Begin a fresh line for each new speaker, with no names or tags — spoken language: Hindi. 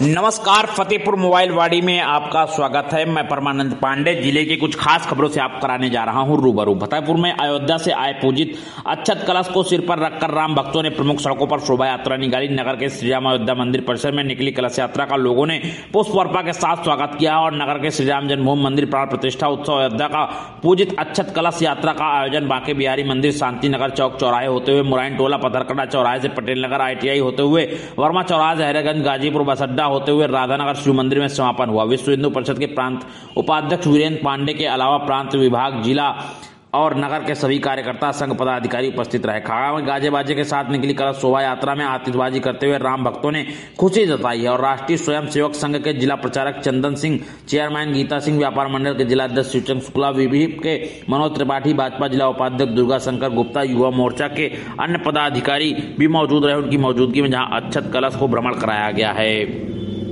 नमस्कार, फतेहपुर मोबाइल वाड़ी में आपका स्वागत है। मैं परमानंद पांडे जिले की कुछ खास खबरों से आप कराने जा रहा हूं रूबरू। फतेहपुर में अयोध्या से आए पूजित अक्षत कलश को सिर पर रखकर राम भक्तों ने प्रमुख सड़कों पर शोभा यात्रा निकाली। नगर के श्री राम अयोध्या मंदिर परिसर में निकली कलश यात्रा का लोगों ने पुष्प वर्षा के साथ स्वागत किया और नगर के श्री राम जन्मभूमि मंदिर प्राण प्रतिष्ठा उत्सव अयोध्या का पूजित अक्षत कलश यात्रा का आयोजन बांके बिहारी मंदिर, शांति नगर चौक चौराहे होते हुए मुराइन टोला, पथरकड़ा चौराहे से पटेल नगर ITI होते हुए वर्मा चौराहे, जहरगंज, गाजीपुर बस अड्डा होते हुए राधानगर शिव मंदिर में समापन हुआ। विश्व हिंदू परिषद के प्रांत उपाध्यक्ष वीरेंद्र पांडे के अलावा प्रांत विभाग, जिला और नगर के सभी कार्यकर्ता, संघ पदाधिकारी उपस्थित रहे। खाड़ा में गाजे बाजे के साथ निकली कलश शोभा यात्रा में आतिशबाजी करते हुए राम भक्तों ने खुशी जताई है और राष्ट्रीय स्वयं सेवक संघ के जिला प्रचारक चंदन सिंह, चेयरमैन गीता सिंह, व्यापार मंडल के जिला अध्यक्ष शिवचंद शुक्ला, विभिप के मनोज त्रिपाठी, भाजपा जिला उपाध्यक्ष दुर्गा शंकर गुप्ता, युवा मोर्चा के अन्य पदाधिकारी भी मौजूद रहे। उनकी मौजूदगी में जहां अक्षत कलश को भ्रमण कराया गया है।